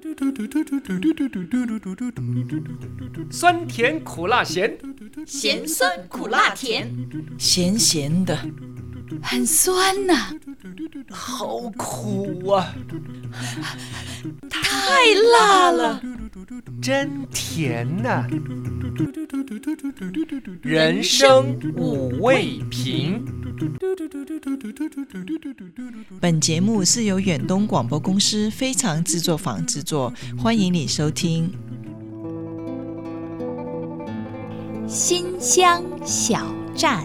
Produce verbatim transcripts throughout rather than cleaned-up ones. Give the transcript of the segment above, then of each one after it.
酸甜苦辣咸， 咸酸苦辣甜， 咸咸的，很酸呐、啊， 好苦啊， 太辣了， 真甜呐、啊。人生五味瓶。 本节目是由远东广播公司非常制作坊制作，欢迎你收听。 馨香小站。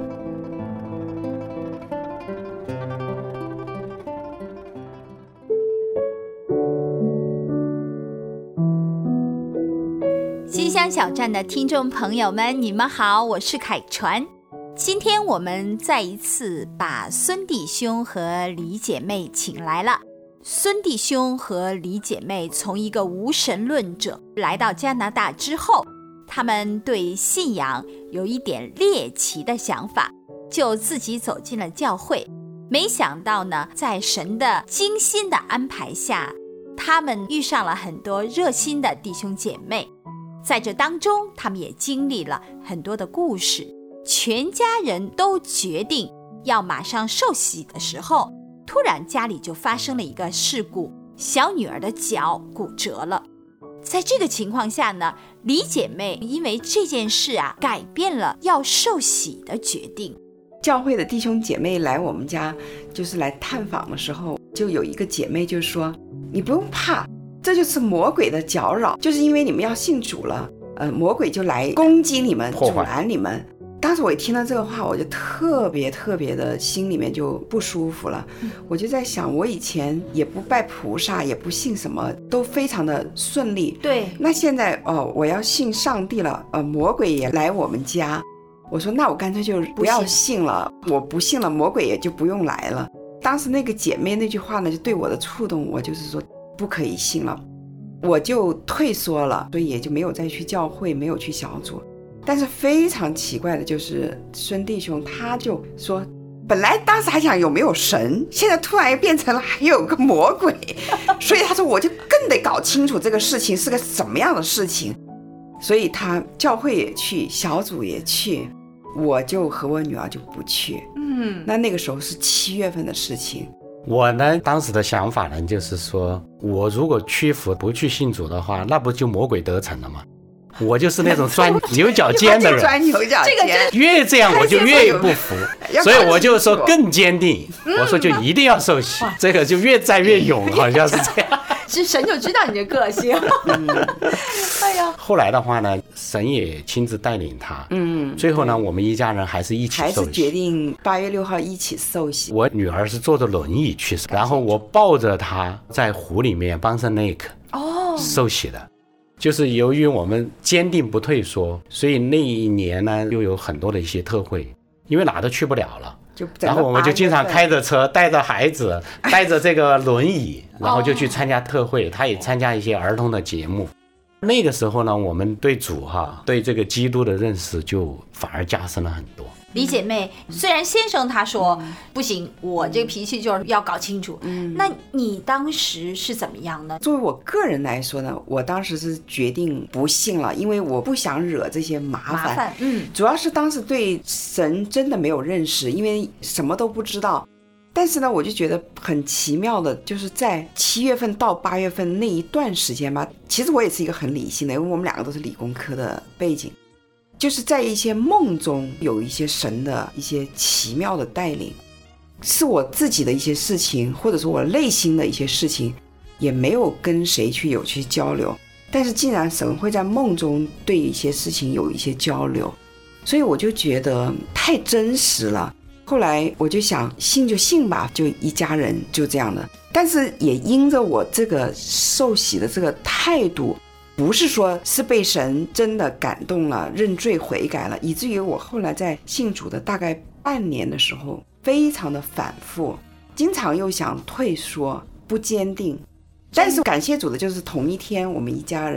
馨香小站的听众朋友们，你们好，我是凯传。今天我们再一次把孙弟兄和李姐妹请来了。孙弟兄和李姐妹从一个无神论者来到加拿大之后，他们对信仰有一点猎奇的想法，就自己走进了教会。没想到呢，在神的精心的安排下，他们遇上了很多热心的弟兄姐妹。在这当中，他们也经历了很多的故事。全家人都决定要马上受洗的时候，突然家里就发生了一个事故，小女儿的脚骨折了。在这个情况下呢，李姐妹因为这件事啊，改变了要受洗的决定。 教会的弟兄姐妹来我们家就是来探访的时候，就有一个姐妹就说，你不用怕，这就是魔鬼的搅扰，就是因为你们要信主了，呃，魔鬼就来攻击你们，阻拦你们。当时我一听到这个话，我就特别特别的心里面就不舒服了。嗯、我就在想，我以前也不拜菩萨，也不信什么，都非常的顺利。 对， 那现在哦，我要信上帝了，呃，魔鬼也来我们家，我说那我干脆就不要信了，我不信了，魔鬼也就不用来了。当时那个姐妹那句话呢，就对我的触动，我就是说不可以信了，我就退缩了，所以也就没有再去教会，没有去小组。但是非常奇怪的就是孙弟兄他就说，本来当时还想有没有神，现在突然变成了还有个魔鬼，所以他说我就更得搞清楚这个事情是个什么样的事情。所以他教会也去，小组也去，我就和我女儿就不去。嗯，那那个时候是七月份的事情。 我呢当时的想法呢就是说，我如果屈服不去信主的话，那不就魔鬼得逞了吗？我就是那种钻牛角尖的人， 钻牛角尖， 越这样我就越不服，所以我就说更坚定，我说就一定要受洗，这个就越战越勇，好像是这样。 是神就知道你的个性。哎呀， 后来的话呢，神也亲自带领他，嗯，最后呢，我们一家人还是一起受洗， 还是决定八月六号一起受洗。 我女儿是坐着轮椅去，然后我抱着她在湖里面帮圣内克哦受洗的。就是由于我们坚定不退缩，所以那一年呢又有很多的一些特会，因为哪都去不了了，然后我们就经常开着车带着孩子带着这个轮椅，然后就去参加特会，他也参加一些儿童的节目。那个时候呢，我们对主哈对这个基督的认识就反而加深了很多。 李姐妹，虽然先生他说、嗯、不行，我这个脾气就是要搞清楚、嗯、那你当时是怎么样呢？ 作为我个人来说呢，我当时是决定不信了，因为我不想惹这些麻烦, 麻烦嗯，主要是当时对神真的没有认识，因为什么都不知道。但是呢，我就觉得很奇妙的，就是在七月份到八月份那一段时间吧，其实我也是一个很理性的，因为我们两个都是理工科的背景，就是在一些梦中有一些神的一些奇妙的带领，是我自己的一些事情，或者说我内心的一些事情，也没有跟谁去有去交流，但是竟然神会在梦中对一些事情有一些交流，所以我就觉得太真实了。后来我就想信就信吧，就一家人就这样的。但是也因着我这个受洗的这个态度，不是说是被神真的感动了，认罪悔改了，以至于我后来在信主的大概半年的时候非常的反复，经常又想退缩不坚定。但是感谢主的就是同一天我们一家人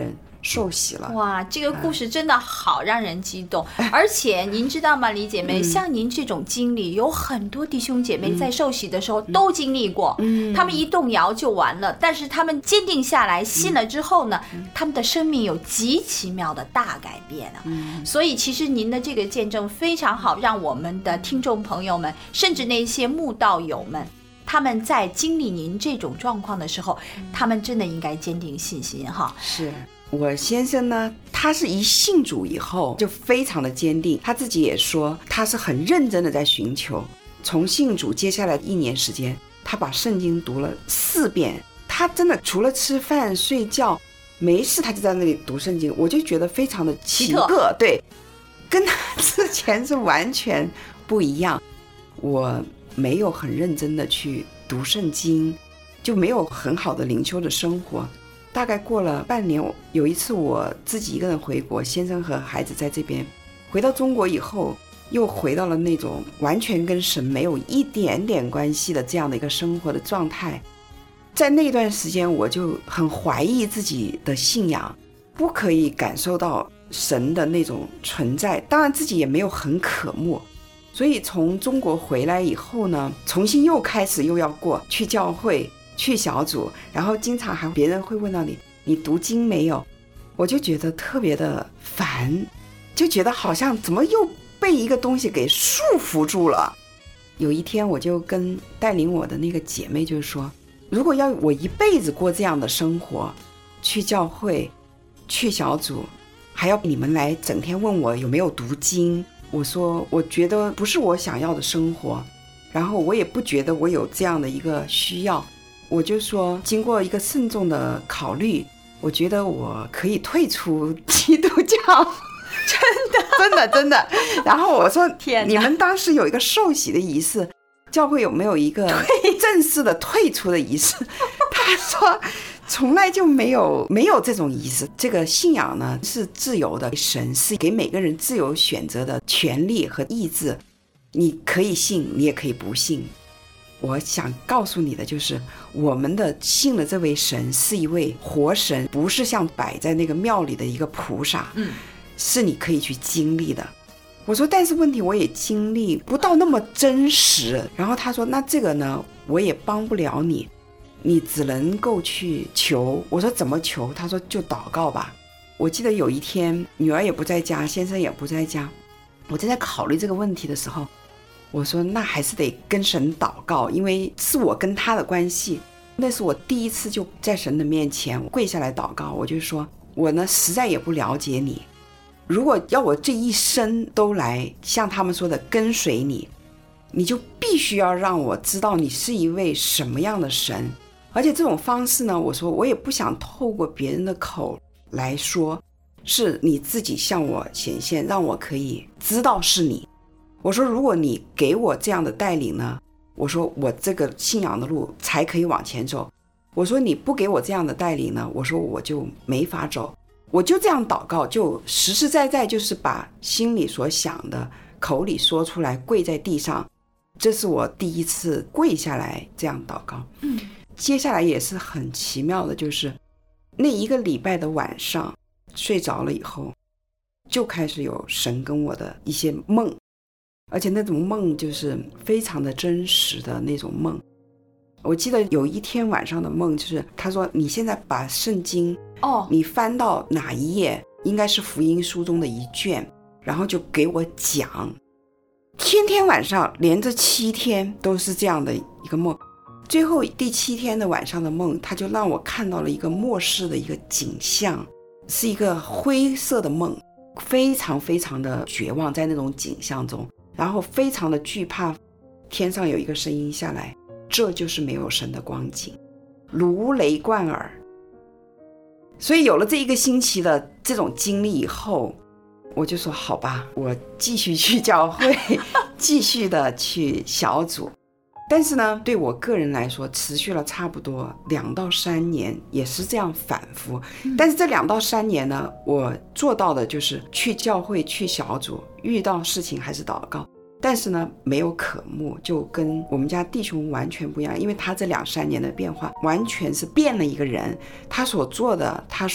受洗了。 哇，这个故事真的好让人激动。嗯、而且您知道吗，李姐妹、嗯、像您这种经历有很多弟兄姐妹在受洗的时候都经历过、嗯、他们一动摇就完了，但是他们坚定下来信了之后呢、嗯、他们的生命有极奇妙的大改变啊、嗯、所以其实您的这个见证非常好，让我们的听众朋友们甚至那些慕道友们，他们在经历您这种状况的时候，他们真的应该坚定信心哈。 是我先生呢，他是一信主以后就非常的坚定，他自己也说他是很认真的在寻求。从信主接下来一年时间，他把圣经读了四遍，他真的除了吃饭睡觉没事他就在那里读圣经，我就觉得非常的奇特，对，跟他之前是完全不一样。我没有很认真的去读圣经，就没有很好的灵修的生活。大概过了半年，有一次我自己一个人回国，先生和孩子在这边，回到中国以后又回到了那种完全跟神没有一点点关系的这样的一个生活的状态。在那段时间我就很怀疑自己的信仰，不可以感受到神的那种存在，当然自己也没有很渴慕。所以从中国回来以后呢，重新又开始又要过去教会去小组，然后经常还别人会问到你你读经没有，我就觉得特别的烦，就觉得好像怎么又被一个东西给束缚住了。有一天我就跟带领我的那个姐妹就是说，如果要我一辈子过这样的生活，去教会去小组，还要你们来整天问我有没有读经，我说我觉得不是我想要的生活，然后我也不觉得我有这样的一个需要。我就说经过一个慎重的考虑，我觉得我可以退出基督教。真的真的真的。然后我说你们当时有一个受洗的仪式，教会有没有一个正式的退出的仪式？他说从来就没有没有这种仪式。这个信仰呢是自由的，神是给每个人自由选择的权利和意志，你可以信你也可以不信。我想告诉你的就是，我们的信的这位神是一位活神，不是像摆在那个庙里的一个菩萨，嗯，是你可以去经历的。我说但是问题我也经历不到那么真实。然后他说那这个呢我也帮不了你，你只能够去求。我说怎么求？他说就祷告吧。我记得有一天女儿也不在家，先生也不在家，我正在考虑这个问题的时候，我说那还是得跟神祷告，因为是我跟他的关系。那是我第一次就在神的面前跪下来祷告，我就说我呢实在也不了解你，如果要我这一生都来像他们说的跟随你，你就必须要让我知道你是一位什么样的神。而且这种方式呢，我说我也不想透过别人的口来说，是你自己向我显现，让我可以知道是你。我说如果你给我这样的带领呢，我说我这个信仰的路才可以往前走。我说你不给我这样的带领呢，我说我就没法走。我就这样祷告，就实实在在就是把心里所想的口里说出来，跪在地上。这是我第一次跪下来这样祷告。嗯，接下来也是很奇妙的，就是那一个礼拜的晚上睡着了以后，就开始有神跟我的一些梦，而且那种梦就是非常的真实的那种梦。我记得有一天晚上的梦，就是他说你现在把圣经哦，你翻到哪一页，应该是福音书中的一卷，然后就给我讲。天天晚上连着七天都是这样的一个梦。最后第七天的晚上的梦，他就让我看到了一个末世的一个景象，是一个灰色的梦，非常非常的绝望在那种景象中，然后非常的惧怕。天上有一个声音下来，这就是没有神的光景，如雷贯耳。所以有了这一个星期的这种经历以后，我就说好吧，我继续去教会继续的去小组。但是呢对我个人来说持续了差不多两到三年，也是这样反复。但是这两到三年呢，我做到的就是去教会去小组，遇到事情还是祷告，但是呢没有渴慕，就跟我们家弟兄完全不一样。因为他这两三年的变化完全是变了一个人，他所做的他所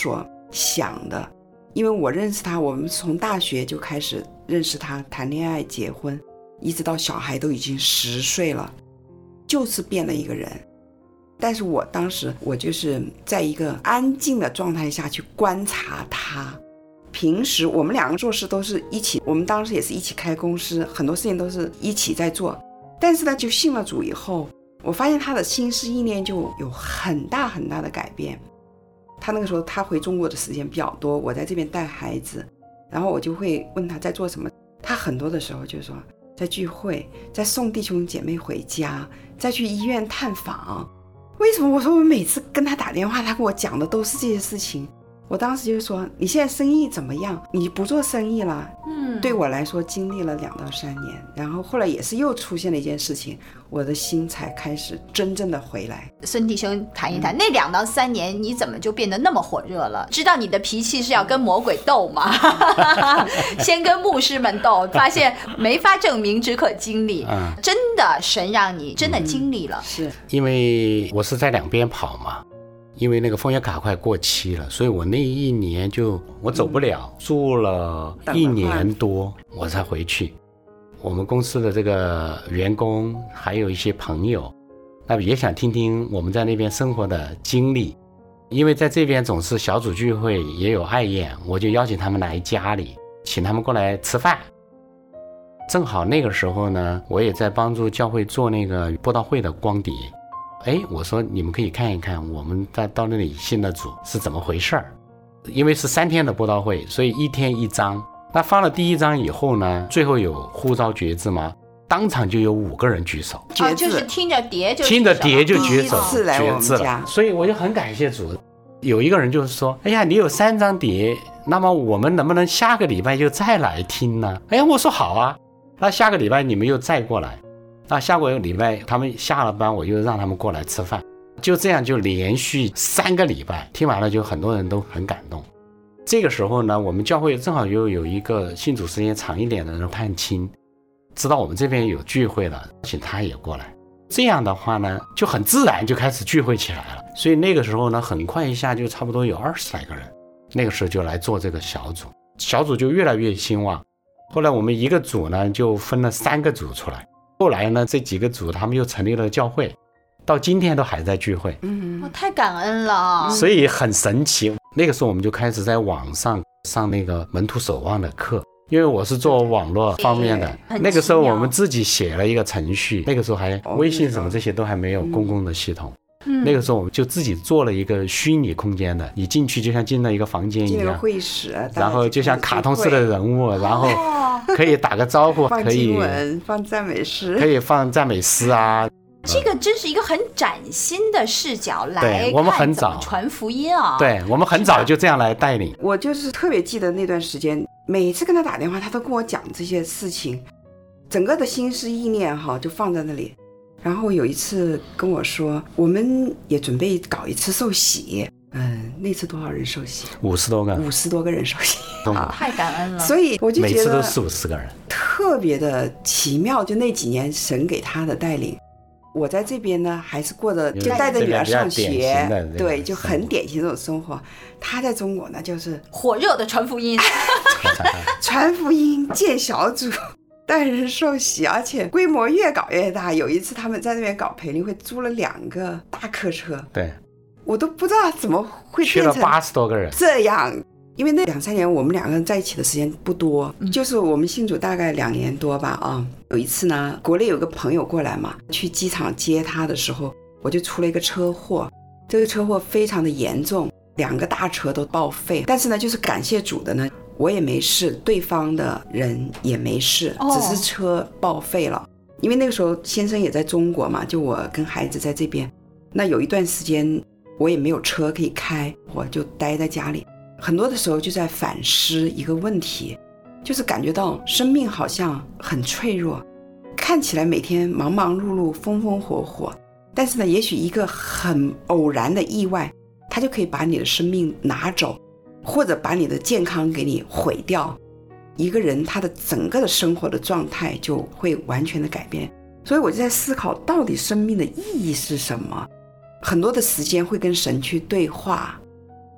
想的。因为我认识他，我们从大学就开始认识他，谈恋爱结婚，一直到小孩都已经十岁了，就是变了一个人。但是我当时我就是在一个安静的状态下去观察他。平时我们两个做事都是一起，我们当时也是一起开公司，很多事情都是一起在做。但是呢，就信了主以后，我发现他的心思意念就有很大很大的改变。他那个时候他回中国的时间比较多，我在这边带孩子，然后我就会问他在做什么。他很多的时候就说在聚会，在送弟兄姐妹回家，在去医院探访。为什么？我说我每次跟他打电话，他跟我讲的都是这些事情。我当时就说你现在生意怎么样？你不做生意了。嗯，对我来说经历了两到三年，然后后来也是又出现了一件事情，我的心才开始真正的回来。 孙弟兄谈一谈、嗯、那两到三年你怎么就变得那么火热了？知道你的脾气是要跟魔鬼斗吗？先跟牧师们斗，发现没法证明，只可经历、嗯、真的神让你真的经历了、嗯、 是因为我是在两边跑嘛，因为那个枫叶卡快过期了，所以我那一年就我走不了、嗯、住了一年多我才回去。我们公司的这个员工还有一些朋友，那也想听听我们在那边生活的经历，因为在这边总是小组聚会也有爱宴，我就邀请他们来家里，请他们过来吃饭。正好那个时候呢，我也在帮助教会做那个布道会的光碟。哎，我说你们可以看一看我们在到那里信的主是怎么回事儿。因为是三天的布道会，所以一天一章。那放了第一章以后呢，最后有呼召决志吗？当场就有五个人举手。 哦，就是听着碟就听着碟就举手， 第一次来我们家， 所以我就很感谢主。有一个人就是说，哎呀，你有三张碟，那么我们能不能下个礼拜就再来听呢？哎呀，我说好啊，那下个礼拜你们又再过来。那下个礼拜他们下了班，我就让他们过来吃饭，就这样就连续三个礼拜，听完了就很多人都很感动。这个时候呢，我们教会正好又有一个信主时间长一点的人探亲，知道我们这边有聚会了，请他也过来。这样的话呢，就很自然就开始聚会起来了。所以那个时候呢，很快一下就差不多有二十来个人，那个时候就来做这个小组，小组就越来越兴旺。后来我们一个组呢就分了三个组出来，后来呢这几个组他们又成立了教会，到今天都还在聚会。 嗯，我太感恩了， 所以很神奇。那个时候我们就开始在网上上那个门徒守望的课，因为我是做网络方面的，那个时候我们自己写了一个程序，那个时候还微信什么这些都还没有公共的系统。嗯，那个时候我们就自己做了一个虚拟空间的，你进去就像进了一个房间一样， 会议室， 然后就像卡通式的人物，然后可以打个招呼， 可以放经文，放赞美诗， 可以放赞美诗啊。 这个真是一个很崭新的视角来我们很早传福音啊！ 对，我们很早就这样来带领。 我就是特别记得那段时间，每次跟他打电话，他都跟我讲这些事情，整个的心思意念哈就放在那里。然后有一次跟我说，我们也准备搞一次受洗。嗯，那次多少人受洗？ 五十多个， 五十多个人受洗， 啊，太感恩了。 所以我就觉得每次都四五十个人， 特别的奇妙。就那几年神给他的带领。我在这边呢，还是过着就带着女儿上学，对，就很典型这种生活。他在中国呢，就是火热的传福音， 传福音、建小组、带人受洗，而且规模越搞越大。有一次他们在那边搞培灵会，租了两个大客车， 对， 我都不知道怎么会变成去了八十多个人这样。因为那两三年我们两个人在一起的时间不多，嗯、就是我们信主大概两年多吧啊。有一次呢，国内有个朋友过来嘛，去机场接他的时候，我就出了一个车祸，这个车祸非常的严重，两个大车都报废。但是呢，就是感谢主的呢，我也没事，对方的人也没事，哦、只是车报废了。因为那个时候先生也在中国嘛，就我跟孩子在这边，那有一段时间我也没有车可以开，我就待在家里。很多的时候就在反思一个问题，就是感觉到生命好像很脆弱，看起来每天忙忙碌碌风风火火，但是呢，也许一个很偶然的意外，它就可以把你的生命拿走，或者把你的健康给你毁掉。一个人他的整个的生活的状态就会完全的改变。所以我就在思考，到底生命的意义是什么？很多的时间会跟神去对话，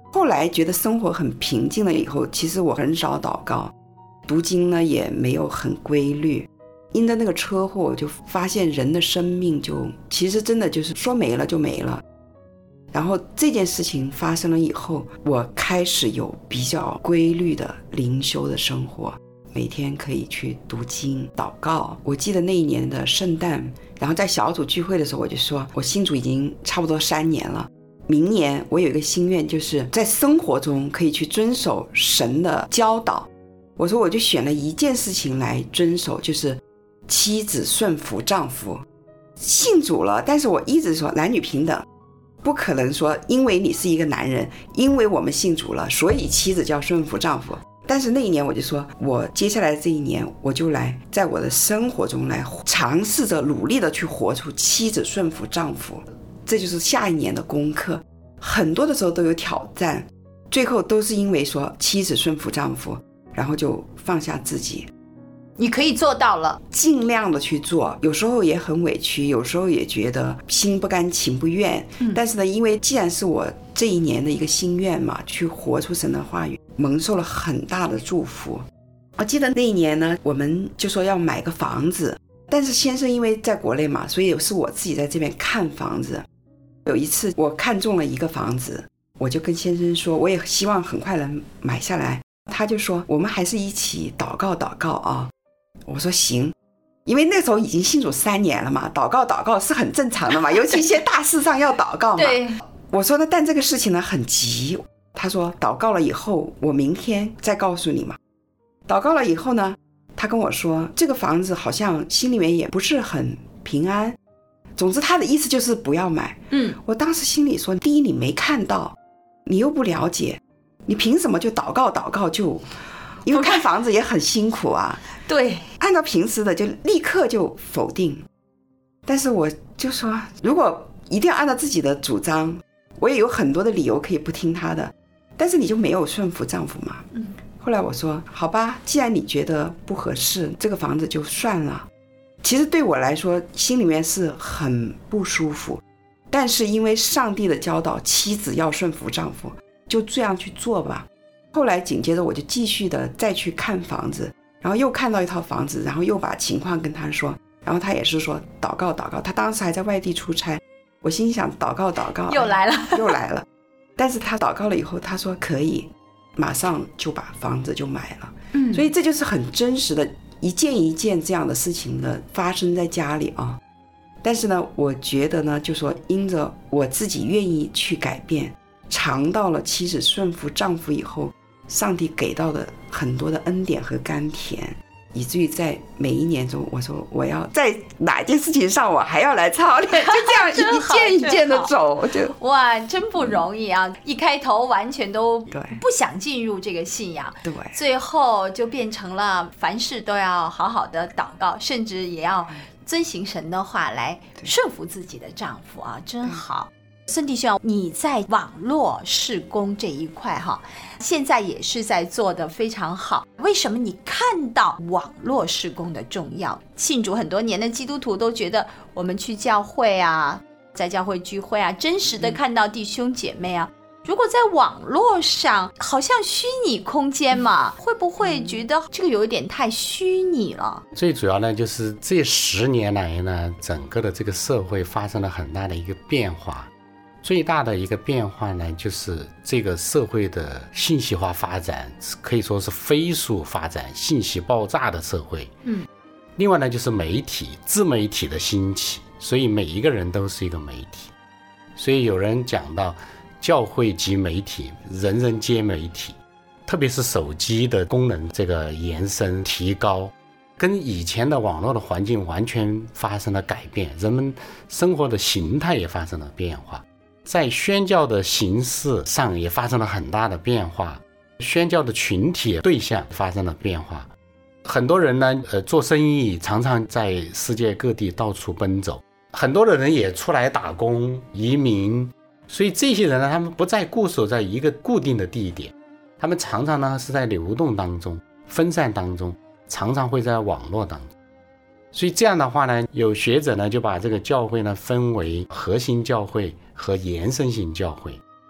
后来觉得生活很平静了以后，其实我很少祷告，读经呢也没有很规律。因着那个车祸，我就发现人的生命就其实真的就是说没了就没了。然后这件事情发生了以后，我开始有比较规律的灵修的生活，每天可以去读经祷告。我记得那一年的圣诞，然后在小组聚会的时候，我就说我信主已经差不多三年了，明年我有一个心愿，就是在生活中可以去遵守神的教导。我说我就选了一件事情来遵守，就是妻子顺服丈夫。信主了，但是我一直说男女平等，不可能说因为你是一个男人，因为我们信主了，所以妻子就要顺服丈夫。但是那一年我就说，我接下来的这一年，我就来在我的生活中来尝试着努力的去活出妻子顺服丈夫，这就是下一年的功课。很多的时候都有挑战，最后都是因为说妻子顺服丈夫，然后就放下自己。 你可以做到了， 尽量的去做，有时候也很委屈，有时候也觉得心不甘情不愿、嗯、但是呢，因为既然是我这一年的一个心愿嘛，去活出神的话语，蒙受了很大的祝福。我记得那一年呢，我们就说要买个房子，但是先生因为在国内嘛，所以是我自己在这边看房子。有一次我看中了一个房子，我就跟先生说，我也希望很快能买下来。他就说我们还是一起祷告祷告啊。我说行，因为那时候已经信主三年了嘛，祷告祷告是很正常的嘛，尤其一些大事上要祷告嘛。对，我说呢，但这个事情呢很急。他说祷告了以后，我明天再告诉你嘛。祷告了以后呢，他跟我说这个房子好像心里面也不是很平安，总之他的意思就是不要买。嗯，我当时心里说，第一你没看到，你又不了解，你凭什么就祷告祷告就，因为看房子也很辛苦啊。对，按照平时的就立刻就否定。但是我就说，如果一定要按照自己的主张，我也有很多的理由可以不听他的，但是你就没有顺服丈夫嘛。嗯。后来我说好吧，既然你觉得不合适，这个房子就算了。其实对我来说心里面是很不舒服，但是因为上帝的教导，妻子要顺服丈夫，就这样去做吧。后来紧接着我就继续的再去看房子，然后又看到一套房子，然后又把情况跟他说，然后他也是说祷告祷告。他当时还在外地出差，我心想祷告祷告又来了又来了。但是他祷告了以后，他说可以，马上就把房子就买了。嗯，所以这就是很真实的一件一件这样的事情的发生在家里啊。但是呢，我觉得呢，就说因着我自己愿意去改变，尝到了妻子顺服丈夫以后，上帝给到的很多的恩典和甘甜，以至于在每一年中，我说我要在哪件事情上我还要来操练，就这样一件一件的走。就哇，真不容易啊！一开头完全都不想进入这个信仰，对，最后就变成了凡事都要好好的祷告，甚至也要遵行神的话来顺服自己的丈夫啊，真好。孙弟兄，你在网络事工这一块哈，现在也是在做得非常好。为什么你看到网络事工的重要？信主很多年的基督徒都觉得，我们去教会啊，在教会聚会啊，真实的看到弟兄姐妹啊。如果在网络上，好像虚拟空间嘛，会不会觉得这个有一点太虚拟了？ 最主要呢，就是这十年来呢，整个的这个社会发生了很大的一个变化。最大的一个变化呢，就是这个社会的信息化发展，可以说是飞速发展，信息爆炸的社会。嗯，另外呢，就是媒体、自媒体的兴起，所以每一个人都是一个媒体。所以有人讲到教会及媒体，人人皆媒体，特别是手机的功能这个延伸提高，跟以前的网络的环境完全发生了改变，人们生活的形态也发生了变化。在宣教的形式上也发生了很大的变化，宣教的群体对象发生了变化。很多人呢，呃，做生意常常在世界各地到处奔走，很多的人也出来打工、移民，所以这些人呢，他们不再固守在一个固定的地点，他们常常呢是在流动当中、分散当中，常常会在网络当中。所以这样的话呢，有学者呢就把这个教会呢分为核心教会和延伸型教会。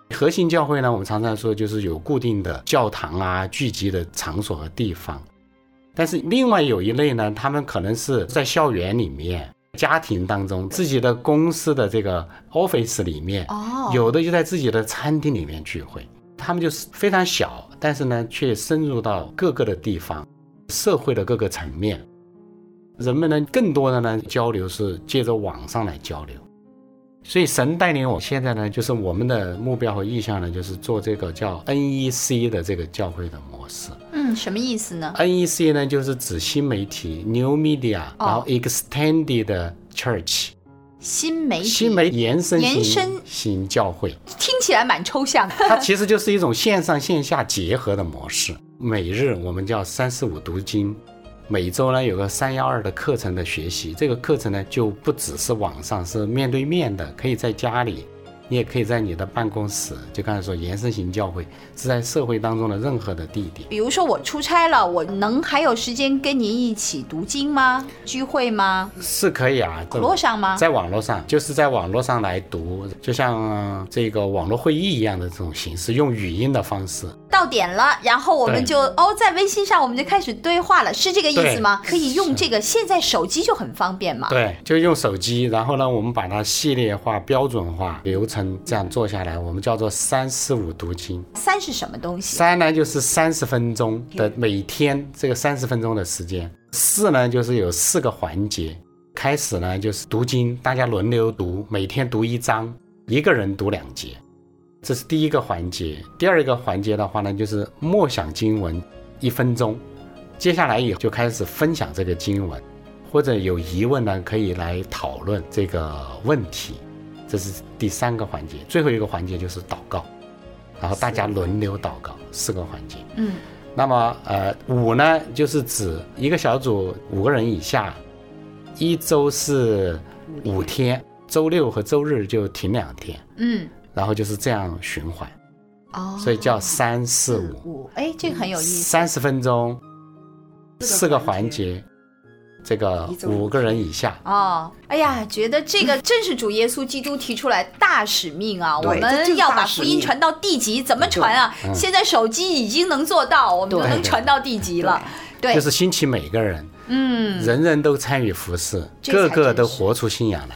核心教会呢，我们常常说就是有固定的教堂啊，聚集的场所和地方。但是另外有一类呢，他们可能是在校园里面、家庭当中、自己的公司的这个 office 里面，哦，有的就在自己的餐厅里面聚会。他们就是非常小，但是呢，却深入到各个的地方，社会的各个层面。人们呢，更多的呢交流是借着网上来交流。所以神带领我现在呢，就是我们的目标和意向呢，就是做这个叫 N E C 的这个教会的模式。 嗯，什么意思呢？ N E C 呢，就是指新媒体 New Media，哦，然后 Extended Church， 新媒体新媒延伸型延伸型教会， 听起来蛮抽象的。 它其实就是一种线上线下结合的模式。每日我们叫三四五读经，每周呢有个三幺二的课程的学习，这个课程呢就不只是网上，是面对面的，可以在家里，你也可以在你的办公室，就刚才说延伸型教会是在社会当中的任何的地点。 比如说我出差了，我能还有时间跟您一起读经吗？聚会吗？ 是可以啊。 网络上吗？ 在网络上，就是在网络上来读，就像这个网络会议一样的这种形式，用语音的方式。 到点了，然后我们就哦，在微信上我们就开始对话了，是这个意思吗？可以用这个，现在手机就很方便嘛。 对，就用手机，然后呢，我们把它系列化、标准化流程这样做下来，我们叫做三四五读经。 三是什么东西？ 三呢就是三十分钟的每天这个三十分钟的时间。四呢就是有四个环节，开始呢就是读经，大家轮流读，每天读一章，一个人读两节。这是第一个环节。第二个环节的话呢，就是默想经文一分钟，接下来以后就开始分享这个经文，或者有疑问呢可以来讨论这个问题，这是第三个环节。最后一个环节就是祷告，然后大家轮流祷告，四个环节。嗯，那么呃五呢就是指一个小组五个人以下，一周是五天，周六和周日就停两天。嗯。然后就是这样循环，哦，所以叫三四五。 哎，这个很有意思。 三十分钟，四个环节，这个五个人以下。 哦，哎呀，觉得这个正是主耶稣基督提出来大使命啊！我们要把福音传到地极，怎么传啊？嗯、现在手机已经能做到，我们就能传到地极了。对， 就是兴起每个人，嗯，人人都参与服事，个个都活出信仰来。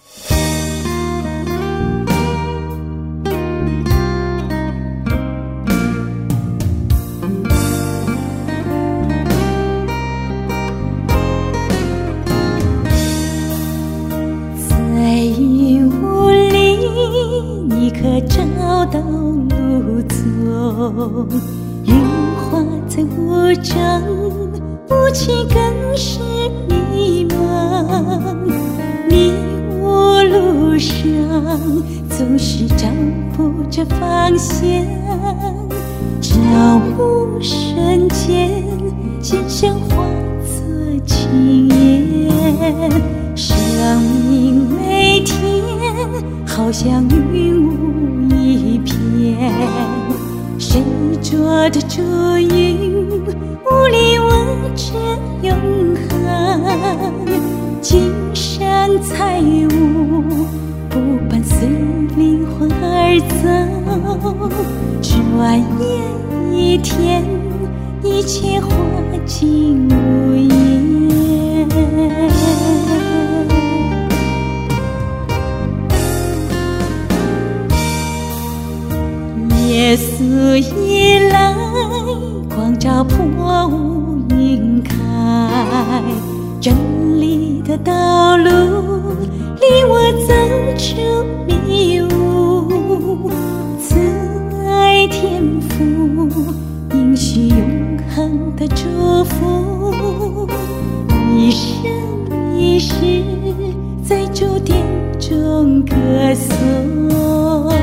找到路走，云化在雾中，雾气更是迷茫。迷雾路上总是找不着方向，朝暮瞬间，心声化作轻烟。生命每天好像云雾一片，谁捉着烛云，雾里望着永恒。金山彩雾不伴随灵魂而走，转眼一天，一切化尽无言。耶稣一来，光照破雾云开，真理的道路令我走出迷雾，慈爱天父应许永恒的祝福，一生一世在主殿中歌颂。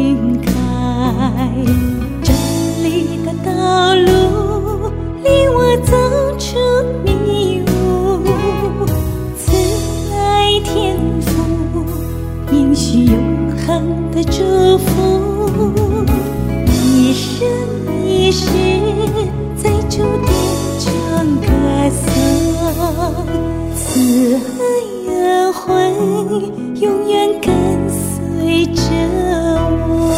开。这里的道路令我走出迷雾，慈爱天父应许永恒的祝福，一生一世在主殿中歌颂，慈爱恩惠永远跟随着我。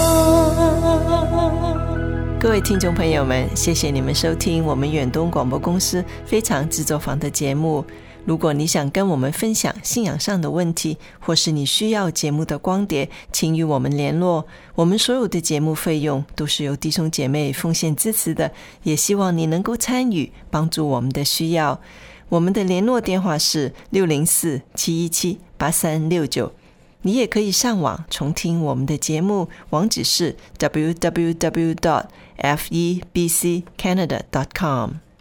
各位听众朋友们，谢谢你们收听我们远东广播公司非常制作坊的节目。如果你想跟我们分享信仰上的问题，或是你需要节目的光碟，请与我们联络。我们所有的节目费用都是由弟兄姐妹奉献支持的，也希望你能够参与，帮助我们的需要。我们的联络电话是六零四七一七八三六九，你也可以上网重听我们的节目，网址是 double u double u double u dot f e b c canada dot com。